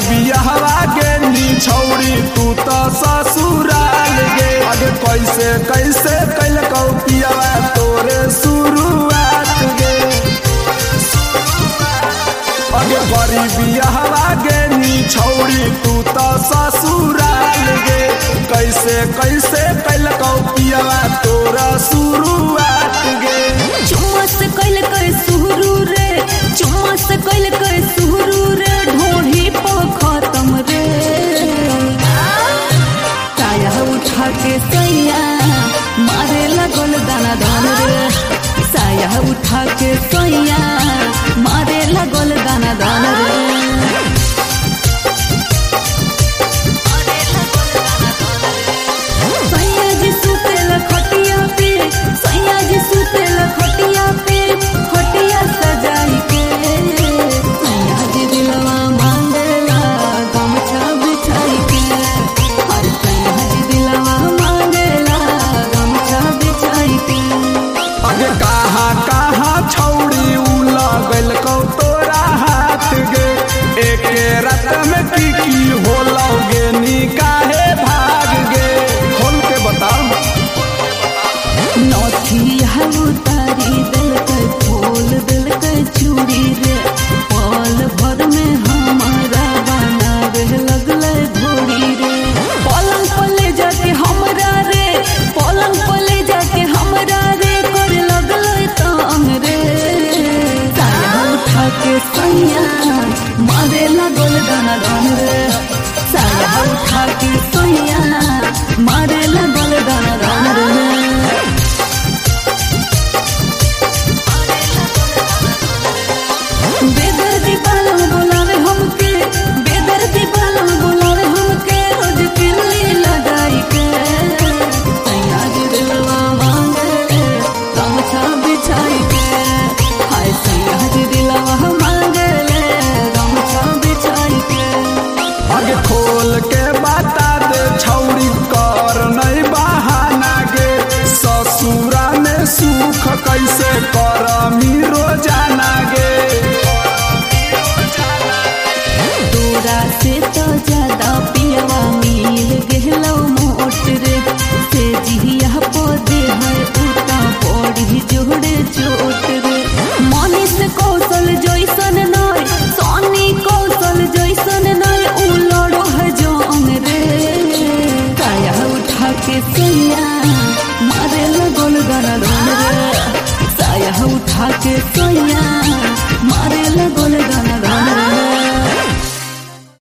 बियाहवा गे नी छौरी तू तो ससुराल गे अगे कैसे कैसे कैल कौ पियावा तोरे शुरुआत गे अगे बड़ी बियाहवा गे नी छौरी तू तो ससुराल गे कैसे कैसे कैल कौ पियावा तोरा शुरुआत गे चुम्मा से कैल कर शुरू रे चुम्मा से कैल कर शुरू रे ढोढ़ी पर खत्म रे साया उठा के सैया मारे लगल दाना दान रे साया उठा के सैया मारे लगल दाना दान रे सैया जी सुतेला खटिया पे सैया जी सुतेला खटिया पे खटिया सजाई के सैया जी दिलवा मांगेला गमछा बिछाई के हर सैया जी दिलवा मांगेला गमछा बिछाई के अगे कहाँ कहाँ छौड़ी उ लगल कौ तोरा हाथ गे एक रात में की होला गे नी काहे भाग गे खोल के बताओ नौथिया उतारी दिल के फूल दिल के चूड़ी रे पल भर में हमारा बनावे लगले घोड़ी रे पलंग पले जाके हमरा रे पलंग पले जाके हमरा रे कर लगले तंग रे साया उठा के सैया मारे लगल गाना गान रे साया उठा के सैया मारे लगल गाना गान रे बेदर्दी बालों बोलावे हमके बेदर्दी बालों बोलावे हमके रोज पिल्ली लगाई के सैया जी दिलवा मांगे गमछा बिछाई के हाय सैया जी दिलवा मांगे गमछा बिछाई के अगे खोल के बता दे छौड़ी कर नहीं बहाना गे ससुरा में सुख कैसे कर रोजाना गे तोरा से तो ज्यादा पियवा मिल गेलो मोट रे से जिया पौधे है उता पड़ी जोड़े चोट रे मनीष कौशल जैसन नय सोनी कौशल जैसन नय उ लड़ो है जोंग रे काया उठा के सैया मारे लगल गाना रे साया उठा के